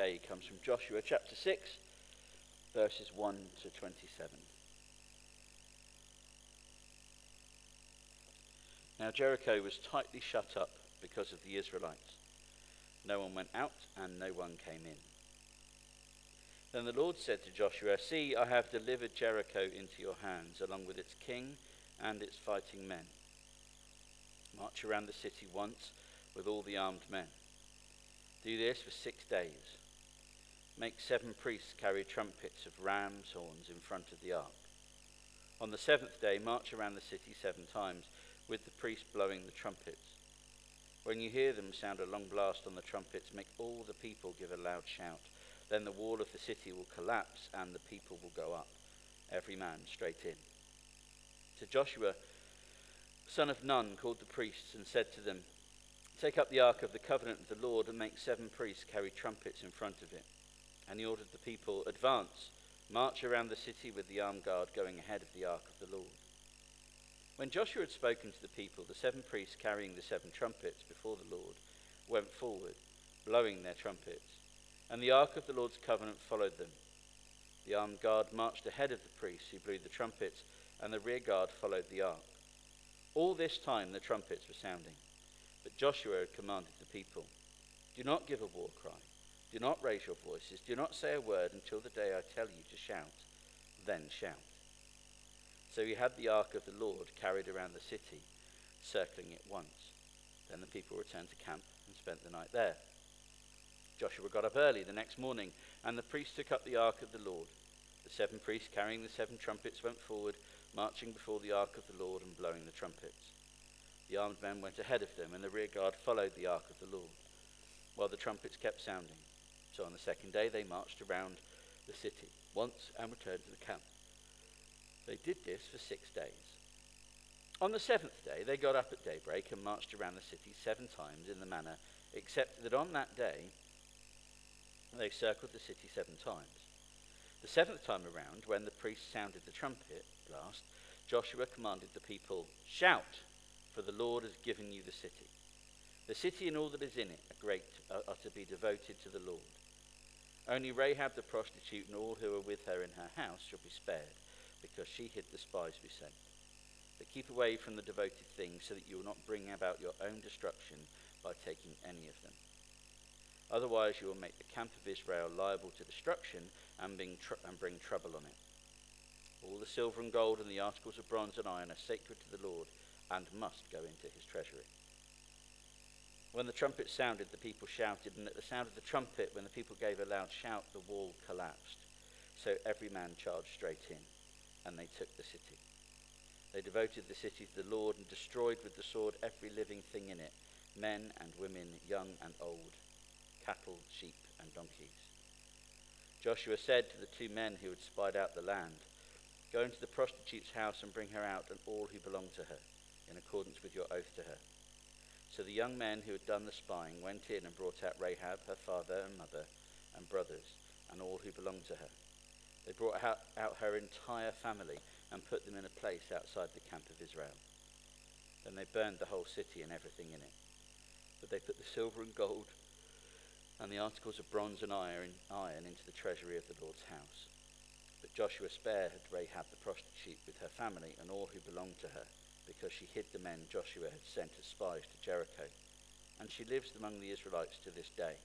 today comes from Joshua chapter 6, verses 1 to 27. Now Jericho was tightly shut up because of the Israelites. No one went out and no one came in. Then the Lord said to Joshua, "See, I have delivered Jericho into your hands, along with its king and its fighting men. March around the city once with all the armed men. Do this for 6 days. Make 7 priests carry trumpets of ram's horns in front of the ark. On the 7th day, march around the city 7 times, with the priests blowing the trumpets. When you hear them sound a long blast on the trumpets, make all the people give a loud shout. Then the wall of the city will collapse and the people will go up, every man straight in." So Joshua, son of Nun, called the priests and said to them, "Take up the ark of the covenant of the Lord and make 7 priests carry trumpets in front of it." And he ordered the people, "Advance, march around the city with the armed guard going ahead of the ark of the Lord." When Joshua had spoken to the people, the 7 priests carrying the 7 trumpets before the Lord went forward, blowing their trumpets, and the ark of the Lord's covenant followed them. The armed guard marched ahead of the priests who blew the trumpets, and the rear guard followed the ark. All this time the trumpets were sounding, but Joshua had commanded the people, "Do not give a war cry. Do not raise your voices. Do not say a word until the day I tell you to shout. Then shout." So he had the ark of the Lord carried around the city, circling it once. Then the people returned to camp and spent the night there. Joshua got up early the next morning, and the priests took up the ark of the Lord. The 7 priests carrying the 7 trumpets went forward, marching before the ark of the Lord and blowing the trumpets. The armed men went ahead of them, and the rear guard followed the ark of the Lord, while the trumpets kept sounding. So on the 2nd day they marched around the city once and returned to the camp. They did this for 6 days. On the 7th day they got up at daybreak and marched around the city 7 times in the manner, except that on that day they circled the city 7 times. The 7th time around, when the priest sounded the trumpet blast, Joshua commanded the people, "Shout, for the Lord has given you the city. The city and all that is in it are to be devoted to the Lord. Only Rahab the prostitute and all who are with her in her house shall be spared, because she hid the spies we sent. But keep away from the devoted things, so that you will not bring about your own destruction by taking any of them. Otherwise you will make the camp of Israel liable to destruction and bring trouble on it. All the silver and gold and the articles of bronze and iron are sacred to the Lord and must go into his treasury." When the trumpet sounded, the people shouted, and at the sound of the trumpet, when the people gave a loud shout, the wall collapsed. So every man charged straight in, and they took the city. They devoted the city to the Lord and destroyed with the sword every living thing in it, men and women, young and old, cattle, sheep, and donkeys. Joshua said to the 2 men who had spied out the land, "Go into the prostitute's house and bring her out and all who belong to her, in accordance with your oath to her." So the young men who had done the spying went in and brought out Rahab, her father and mother, and brothers, and all who belonged to her. They brought out her entire family and put them in a place outside the camp of Israel. Then they burned the whole city and everything in it. But they put the silver and gold and the articles of bronze and iron into the treasury of the Lord's house. But Joshua spared Rahab the prostitute with her family and all who belonged to her, because she hid the men Joshua had sent as spies to Jericho, and she lives among the Israelites to this day.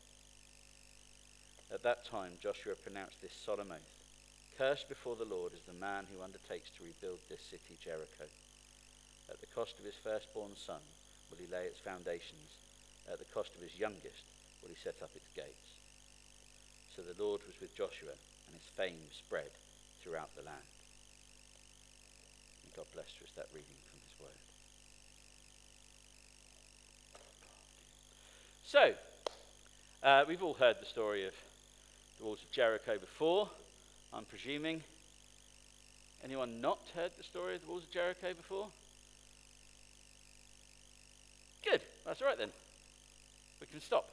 At that time Joshua pronounced this solemn oath: "Cursed before the Lord is the man who undertakes to rebuild this city Jericho. At the cost of his firstborn son will he lay its foundations. At the cost of his youngest will he set up its gates." So the Lord was with Joshua, and his fame spread throughout the land. May God bless us that reading from his word. So, we've all heard the story of the walls of Jericho before, I'm presuming. Anyone not heard the story of the walls of Jericho before? Good, that's all right then. We can stop.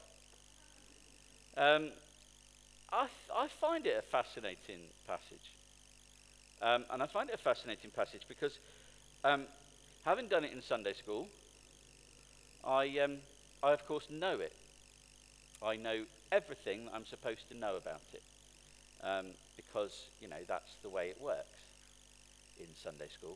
I find it a fascinating passage. And I find it a fascinating passage because having done it in Sunday school, I of course know it. I know everything that I'm supposed to know about it, because, that's the way it works in Sunday school.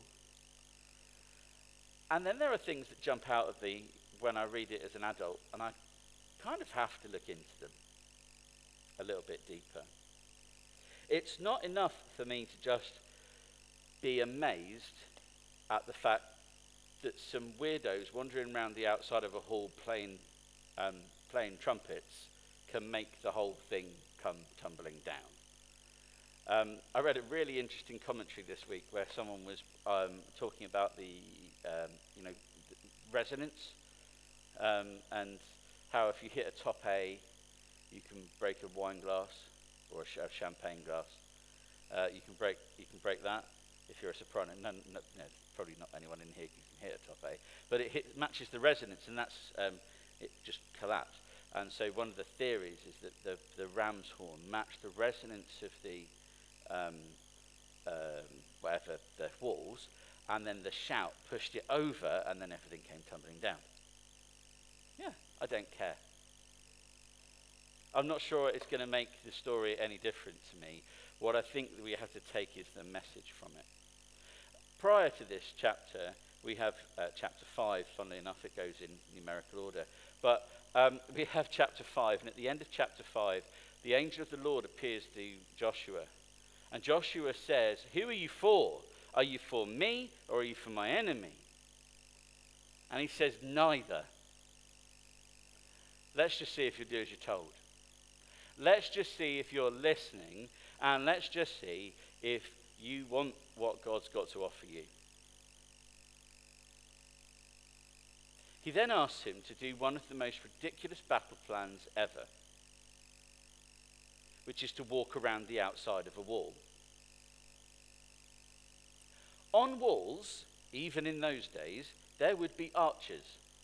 And then there are things that jump out of me when I read it as an adult, and I kind of have to look into them a little bit deeper. It's not enough for me to just be amazed at the fact that some weirdos wandering around the outside of a hall playing trumpets can make the whole thing come tumbling down. I read a really interesting commentary this week where someone was talking about the resonance, and how if you hit a top A, you can break a wine glass or a champagne glass. You can break that if you're a soprano. No, probably not anyone in here can hit a top A, but it matches the resonance, and that's it just collapsed. And so one of the theories is that the ram's horn matched the resonance of the whatever the walls, and then the shout pushed it over, and then everything came tumbling down. Yeah, I don't care. I'm not sure it's going to make the story any different to me. What I think that we have to take is the message from it. Prior to this chapter, we have chapter 5. Funnily enough, it goes in numerical order. But we have chapter 5, and at the end of chapter 5, the angel of the Lord appears to Joshua. And Joshua says, "Who are you for? Are you for me, or are you for my enemy?" And he says, "Neither." Let's just see if you do as you're told. Let's just see if you're listening, and let's just see if you want what God's got to offer you. He then asks him to do one of the most ridiculous battle plans ever, which is to walk around the outside of a wall. On walls, even in those days, there would be archers.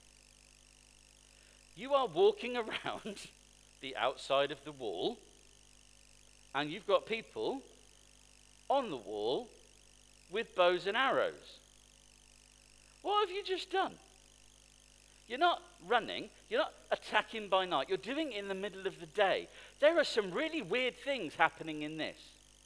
You are walking around the outside of the wall, and you've got people on the wall with bows and arrows. What have you just done? You're not running, you're not attacking by night, you're doing it in the middle of the day. There are some really weird things happening in this.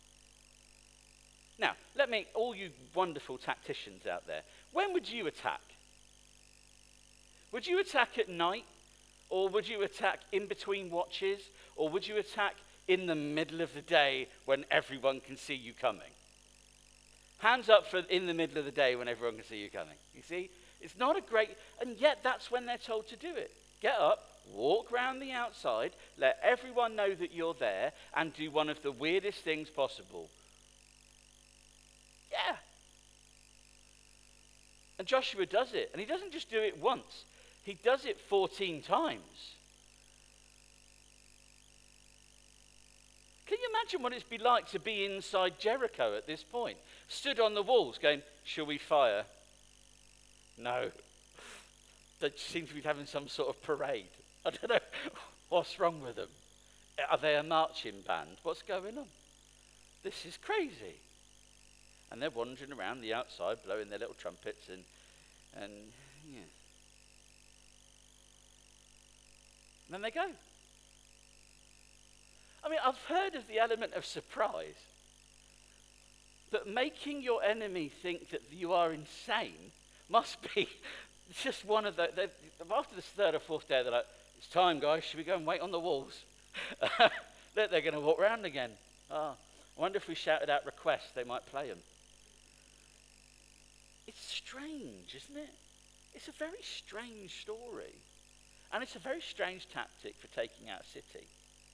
Now, all you wonderful tacticians out there, when would you attack? Would you attack at night? Or would you attack in between watches? Or would you attack in the middle of the day when everyone can see you coming? Hands up for in the middle of the day when everyone can see you coming. You see? It's not a great, and yet that's when they're told to do it. Get up, walk round the outside, let everyone know that you're there, and do one of the weirdest things possible. Yeah. And Joshua does it, and he doesn't just do it once. He does it 14 times. Can you imagine what it'd be like to be inside Jericho at this point? Stood on the walls going, "Shall we fire?" No. They seem to be having some sort of parade. I don't know what's wrong with them. Are they a marching band? What's going on? This is crazy. And they're wandering around the outside blowing their little trumpets and yeah. And then they go. I mean, I've heard of the element of surprise, but making your enemy think that you are insane must be just one of the... After the third or fourth day, they're like, "It's time, guys. Should we go and wait on the walls?" They're going to walk around again. I wonder if we shouted out requests, they might play them. It's strange, isn't it? It's a very strange story. And it's a very strange tactic for taking out a city.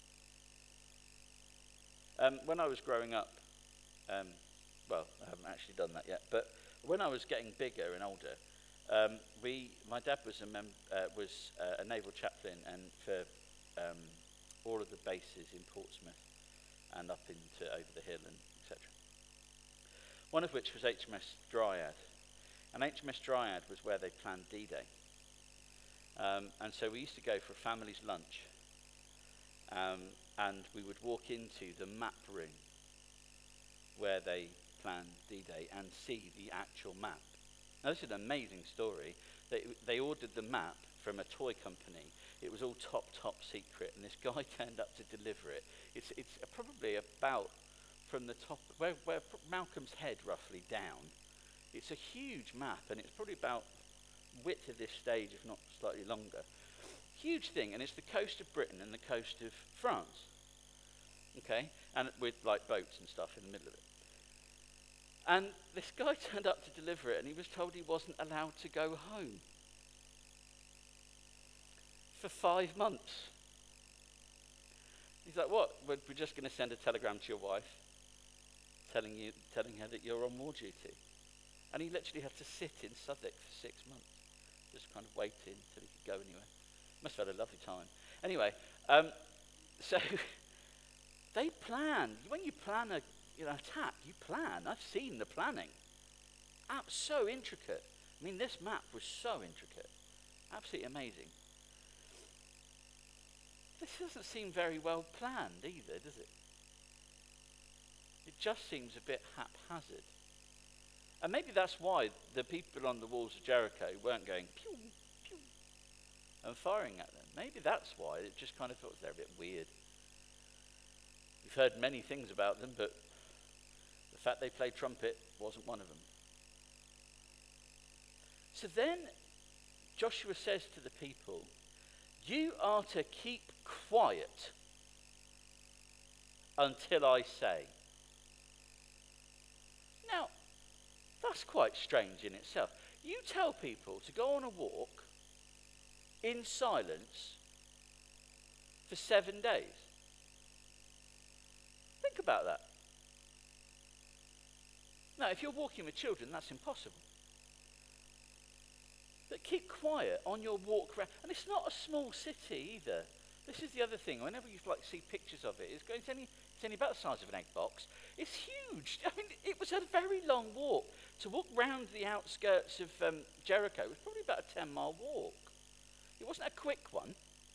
When I was growing up, well, I haven't actually done that yet, but when I was getting bigger and older, my dad was a naval chaplain and for all of the bases in Portsmouth and up into over the hill and etc. One of which was HMS Dryad. And HMS Dryad was where they planned D-Day. And so we used to go for a family's lunch, and we would walk into the map room where they planned D-Day and see the actual map. Now, this is an amazing story. They ordered the map from a toy company It was all top secret, and this guy turned up to deliver it. It's probably about from the top, where Malcolm's head roughly down. It's a huge map, and it's probably about width of this stage, if not slightly longer. Huge thing, and it's the coast of Britain and the coast of France. Okay, and with like boats and stuff in the middle of it. And this guy turned up to deliver it, and he was told he wasn't allowed to go home for 5 months. He's like, what? We're just going to send a telegram to your wife telling her that you're on war duty. And he literally had to sit in Southwark for 6 months, just kind of waiting till he could go anywhere. Must have had a lovely time. Anyway, so they planned. When you plan an attack, you plan. I've seen the planning. So intricate. I mean, this map was so intricate. Absolutely amazing. This doesn't seem very well planned either, does it? It just seems a bit haphazard. And maybe that's why the people on the walls of Jericho weren't going pew, pew, and firing at them. Maybe that's why. It just kind of thought they're a bit weird. We've heard many things about them, but the fact they played trumpet wasn't one of them. So then Joshua says to the people, you are to keep quiet until I say. Now, that's quite strange in itself. You tell people to go on a walk in silence for 7 days. Think about that. Now, if you're walking with children, that's impossible. But keep quiet on your walk around. And it's not a small city either. This is the other thing. Whenever you see pictures of it, it's only about the size of an egg box. It's huge. I mean, it was a very long walk. To walk round the outskirts of Jericho was probably about a 10-mile walk. It wasn't a quick one,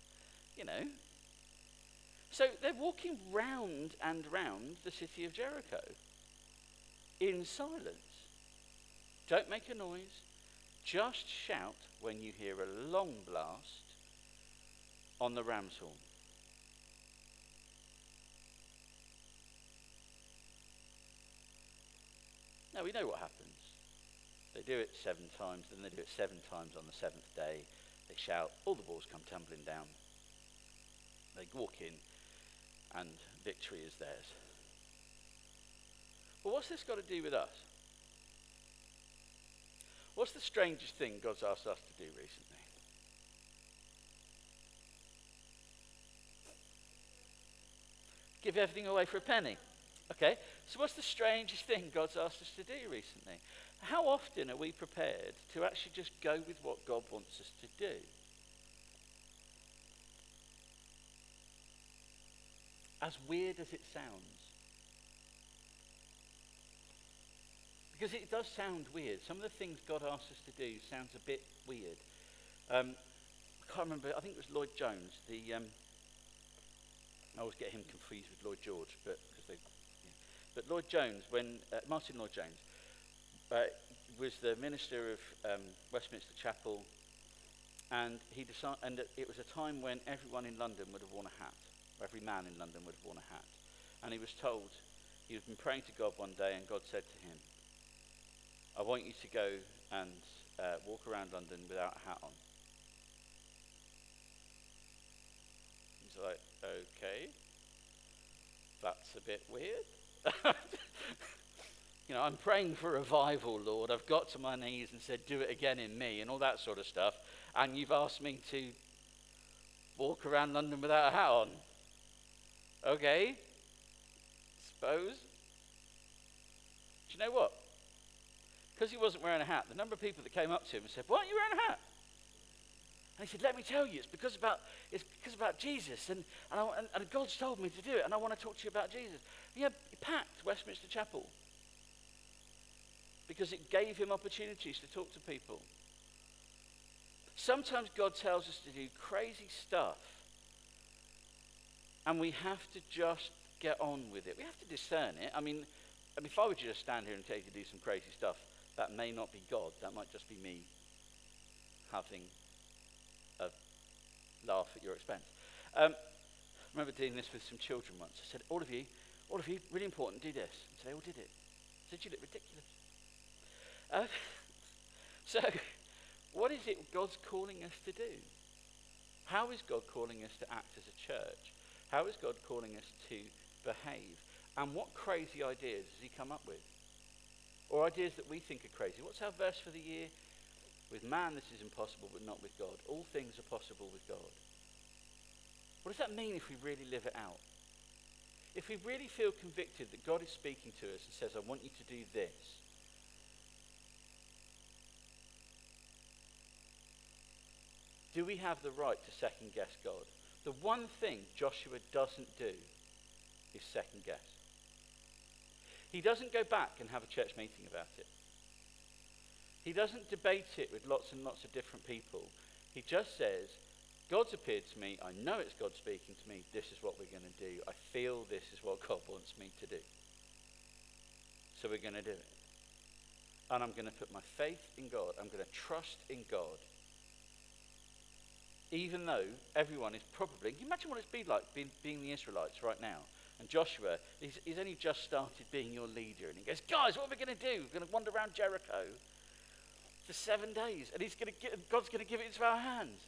So they're walking round and round the city of Jericho in silence. Don't make a noise. Just shout when you hear a long blast on the ram's horn. Now we know what happens. They do it 7 times, then they do it 7 times on the 7th day. They shout, all the walls come tumbling down. They walk in, and victory is theirs. Well, what's this got to do with us? What's the strangest thing God's asked us to do recently? Give everything away for a penny. Okay, so what's the strangest thing God's asked us to do recently? How often are we prepared to actually just go with what God wants us to do? As weird as it sounds. Because it does sound weird. Some of the things God asks us to do sounds a bit weird. I can't remember, I think it was Lloyd Jones. I always get him confused with Lloyd George, but Lloyd Jones, when Martin Lloyd Jones was the minister of Westminster Chapel, and it was a time when everyone in London would have worn a hat. Every man in London would have worn a hat. And he was told, he had been praying to God one day, and God said to him, I want you to go and walk around London without a hat on. He's like, okay, that's a bit weird. I'm praying for revival, Lord. I've got to my knees and said, do it again in me, and all that sort of stuff. And you've asked me to walk around London without a hat on. Okay, suppose. Do you know what? Because he wasn't wearing a hat, the number of people that came up to him and said, why aren't you wearing a hat? And he said, let me tell you, it's because about Jesus, and God's told me to do it, and I want to talk to you about Jesus. He packed Westminster Chapel because it gave him opportunities to talk to people. Sometimes God tells us to do crazy stuff, and we have to just get on with it. We have to discern it. I mean, if I were to just stand here and tell you to do some crazy stuff, that may not be God. That might just be me having a laugh at your expense. I remember doing this with some children once. I said, all of you, really important, do this. So they all did it. I said, you look ridiculous. So, what is it God's calling us to do? How is God calling us to act as a church? How is God calling us to behave? And what crazy ideas has he come up with? Or ideas that we think are crazy. What's our verse for the year? With man this is impossible, but not with God. All things are possible with God. What does that mean if we really live it out? If we really feel convicted that God is speaking to us and says, I want you to do this. Do we have the right to second guess God? The one thing Joshua doesn't do is second guess. He doesn't go back and have a church meeting about it. He doesn't debate it with lots and lots of different people. He just says, God's appeared to me. I know it's God speaking to me. This is what we're going to do. I feel this is what God wants me to do. So we're going to do it. And I'm going to put my faith in God. I'm going to trust in God. Even though everyone is probably, can you imagine what it's been like being the Israelites right now? And Joshua, he's only just started being your leader. And he goes, guys, what are we going to do? We're going to wander around Jericho for 7 days. And God's going to give it into our hands.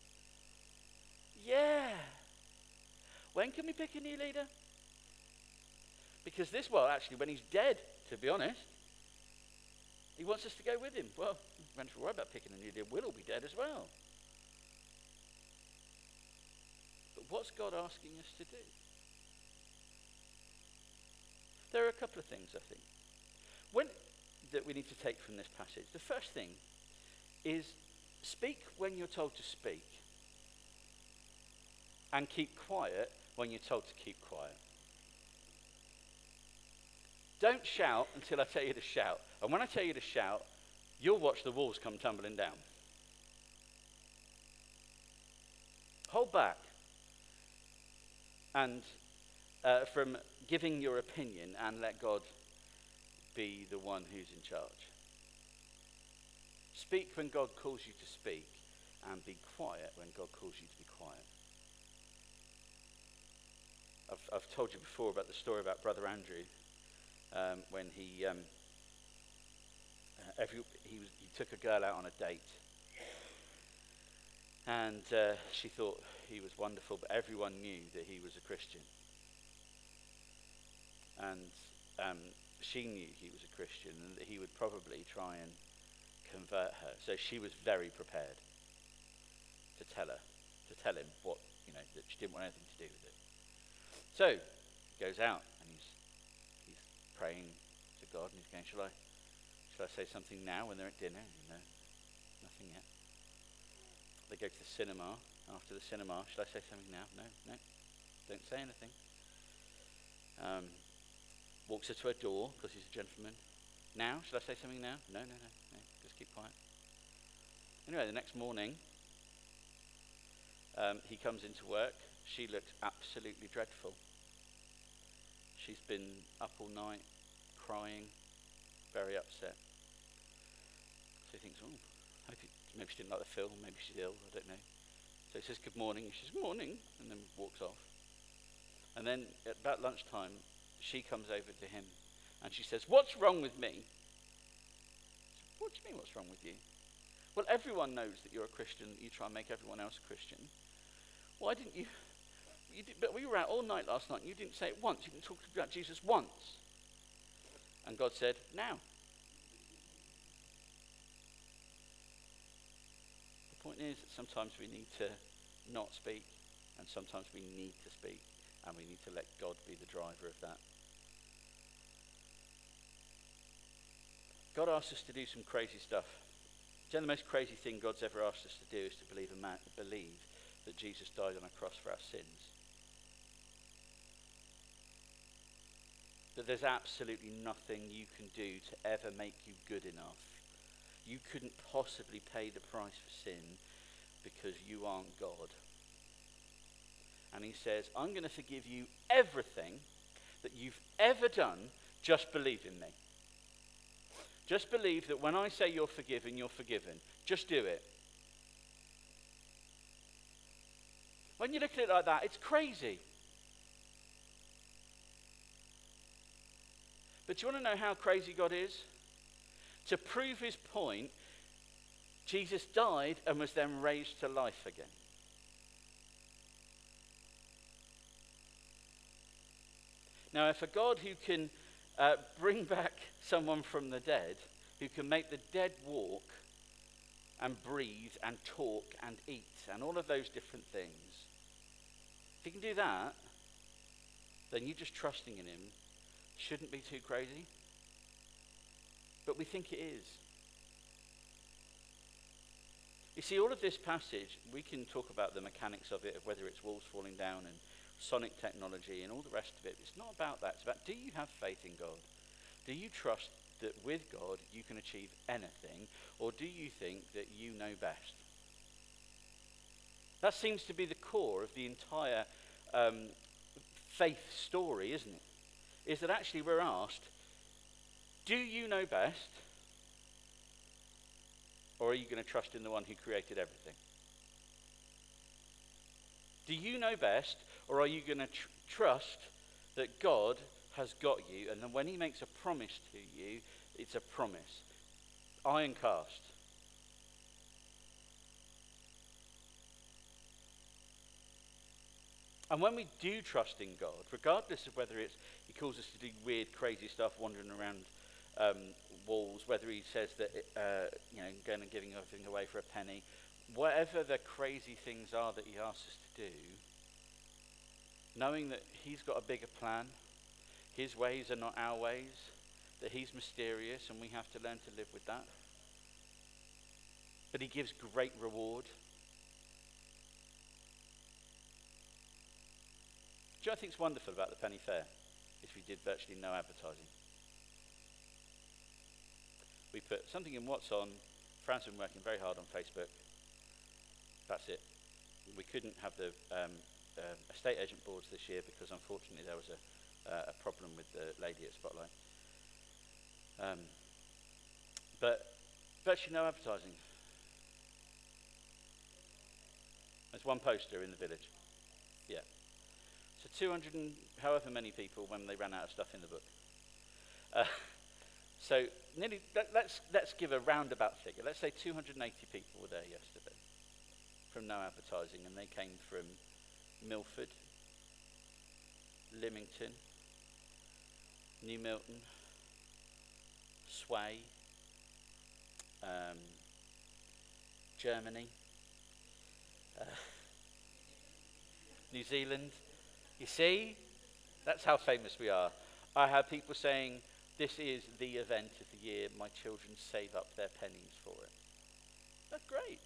Yeah. When can we pick a new leader? Because actually, when he's dead, to be honest, he wants us to go with him. Well, we don't have to worry about picking a new leader. We'll all be dead as well. But what's God asking us to do? There are a couple of things, I think, that we need to take from this passage. The first thing is speak when you're told to speak and keep quiet when you're told to keep quiet. Don't shout until I tell you to shout. And when I tell you to shout, you'll watch the walls come tumbling down. Hold back and from giving your opinion and let God be the one who's in charge. Speak when God calls you to speak and be quiet when God calls you to be quiet. I've told you before about the story about Brother Andrew when he took a girl out on a date. And she thought he was wonderful, but everyone knew that he was a Christian. And she knew he was a Christian and that he would probably try and convert her. So she was very prepared to tell him what, that she didn't want anything to do with it. So he goes out and he's praying to God and he's going, shall I say something now when they're at dinner? No, nothing yet. They go to the cinema. After the cinema, shall I say something now? No, don't say anything. Walks her to a door because he's a gentleman. Now, shall I say something now? No, just keep quiet. Anyway, the next morning, he comes into work. She looks absolutely dreadful. She's been up all night, crying, very upset. So he thinks, maybe she didn't like the film, maybe she's ill, I don't know. So he says, good morning. She says, morning, and then walks off. And then at about lunchtime, she comes over to him, and she says, what's wrong with me? Said, what do you mean, what's wrong with you? Well, everyone knows that you're a Christian, that you try and make everyone else a Christian. Why didn't you? But we were out all night last night, and you didn't say it once. You didn't talk about Jesus once. And God said, now. The point is that sometimes we need to not speak, and sometimes we need to speak, and we need to let God be the driver of that. God asks us to do some crazy stuff. Do you know the most crazy thing God's ever asked us to do is to believe that Jesus died on a cross for our sins? That there's absolutely nothing you can do to ever make you good enough. You couldn't possibly pay the price for sin because you aren't God. And he says, I'm going to forgive you everything that you've ever done. Just believe in me. Just believe that when I say you're forgiven, you're forgiven. Just do it. When you look at it like that, it's crazy. But do you want to know how crazy God is? To prove his point, Jesus died and was then raised to life again. Now, if a God who can bring back someone from the dead, who can make the dead walk and breathe and talk and eat and all of those different things, if he can do that, then you just trusting in him shouldn't be too crazy. But we think it is. You see, all of this passage, we can talk about the mechanics of it, of whether it's walls falling down and sonic technology and all the rest of it. It's not about that. It's about, do you have faith in God? Do you trust that with God you can achieve anything? Or do you think that you know best? That seems to be the core of the entire faith story, isn't it? Is that actually we're asked, do you know best? Or are you going to trust in the one who created everything? Do you know best? Or are you going to trust that God has got you, and then when he makes a promise to you, it's a promise. Iron cast. And when we do trust in God, regardless of whether it's he calls us to do weird, crazy stuff, wandering around walls, whether he says that going and giving everything away for a penny, whatever the crazy things are that he asks us to do, knowing that he's got a bigger plan, his ways are not our ways, that he's mysterious and we have to learn to live with that. But he gives great reward. Do you know what I think's wonderful about the Penny Fair? Is we did virtually no advertising. We put something in What's On. Fran's been working very hard on Facebook. That's it. We couldn't have the estate agent boards this year because unfortunately there was a problem with the lady at Spotlight. But virtually no advertising. There's one poster in the village. Yeah. So 200 and however many people when they ran out of stuff in the book. So nearly, let's give a roundabout figure. Let's say 280 people were there yesterday from no advertising, and they came from Milford, Lymington, New Milton, Sway, Germany, New Zealand. You see, that's how famous we are. I have people saying, this is the event of the year, my children save up their pennies for it. That's great.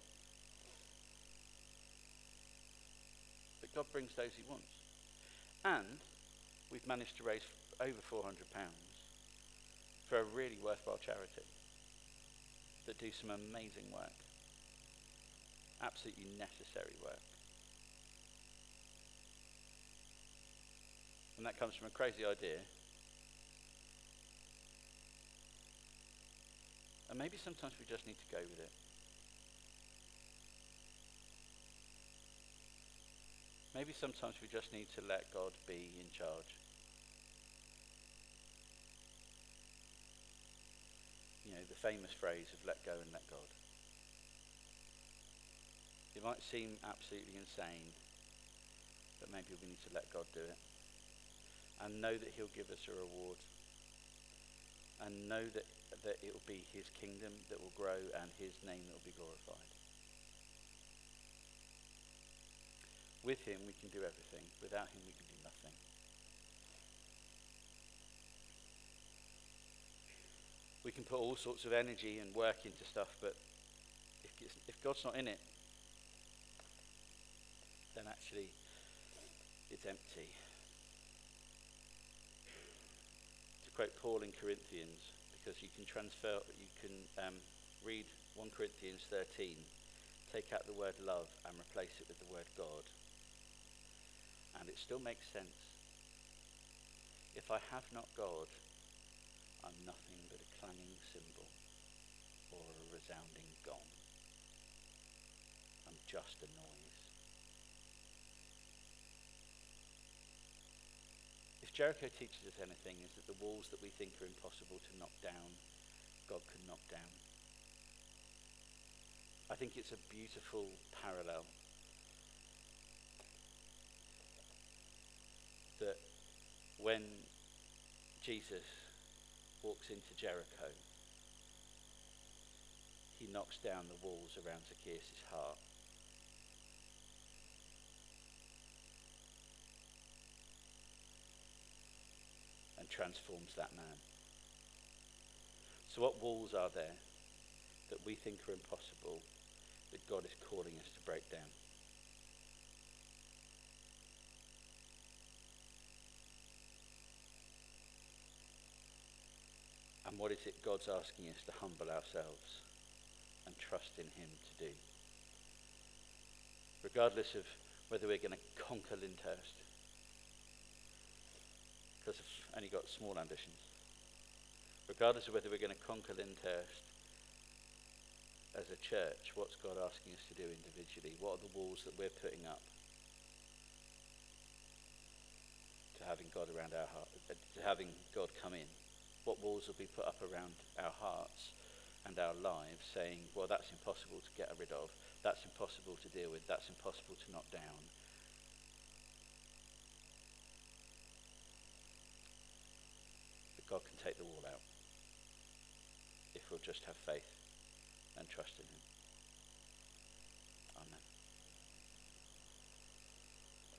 But God brings those he wants. And we've managed to raise over £400 for a really worthwhile charity that do some amazing work. Absolutely necessary work. And that comes from a crazy idea. And maybe sometimes we just need to go with it. Maybe sometimes we just need to let God be in charge. You know, the famous phrase of let go and let God. It might seem absolutely insane, but maybe we need to let God do it. And know that he'll give us a reward. And know that it will be his kingdom that will grow and his name that will be glorified. With him we can do everything. Without him we can do nothing. We can put all sorts of energy and work into stuff, but if God's not in it, then actually it's empty. To quote Paul in Corinthians, because you can read 1 Corinthians 13, take out the word love and replace it with the word God. And it still makes sense. If I have not God, I'm nothing but a clanging cymbal or a resounding gong. I'm just a noise. Jericho teaches us anything, is that the walls that we think are impossible to knock down, God can knock down. I think it's a beautiful parallel that when Jesus walks into Jericho, he knocks down the walls around Zacchaeus' heart. And transforms that man. So what walls are there that we think are impossible that God is calling us to break down? And what is it God's asking us to humble ourselves and trust in him to do? Regardless of whether we're going to conquer Lyndhurst, because I've only got small ambitions. Regardless of whether we're going to conquer Lyndhurst as a church, what's God asking us to do individually? What are the walls that we're putting up to having God around our heart, to having God come in? What walls will be put up around our hearts and our lives saying, well, that's impossible to get rid of, that's impossible to deal with, that's impossible to knock down. But God can take the wall out if we'll just have faith and trust in him. Amen.